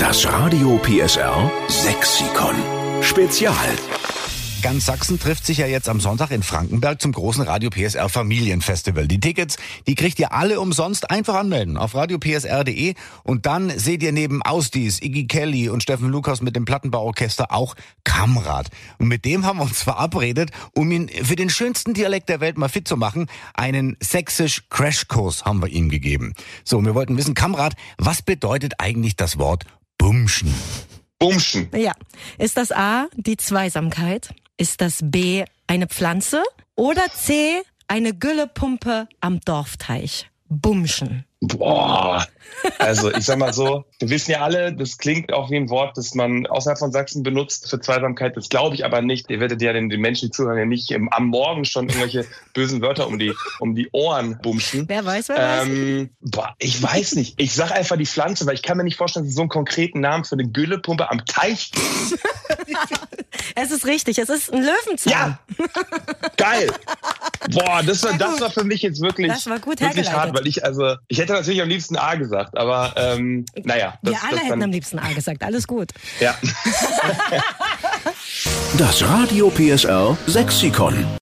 Das Radio PSR Sexikon Spezial. Ganz Sachsen trifft sich ja jetzt am Sonntag in Frankenberg zum großen Radio PSR Familienfestival. Die Tickets, die kriegt ihr alle umsonst. Einfach anmelden auf radiopsr.de und dann seht ihr neben Ausdies, Iggy Kelly und Steffen Lukas mit dem Plattenbauorchester auch Kamrat. Und mit dem haben wir uns verabredet, um ihn für den schönsten Dialekt der Welt mal fit zu machen. Einen Sächsisch-Crashkurs haben wir ihm gegeben. So, wir wollten wissen, Kamrat, was bedeutet eigentlich das Wort Bumschen? Bumschen. Ja. Ist das A, die Zweisamkeit? Ist das B, eine Pflanze? Oder C, eine Güllepumpe am Dorfteich? Bumschen. Boah. Also ich sag mal so, wir wissen ja alle, das klingt auch wie ein Wort, das man außerhalb von Sachsen benutzt für Zweisamkeit. Das glaube ich aber nicht. Ihr werdet ja den Menschen, die zuhören, ja nicht am Morgen schon irgendwelche bösen Wörter um die Ohren bumschen. Wer weiß, wer weiß. Boah, ich weiß nicht. Ich sag einfach die Pflanze, weil ich kann mir nicht vorstellen, dass es so einen konkreten Namen für eine Güllepumpe am Teich gibt. Es ist richtig, es ist ein Löwenzahn. Ja! Geil! Boah, das war für mich jetzt wirklich, das war gut wirklich hart, hergeleitet. weil ich hätte natürlich am liebsten A gesagt, aber naja. Wir alle hätten am liebsten A gesagt, alles gut. Ja. Das Radio PSR Sexikon.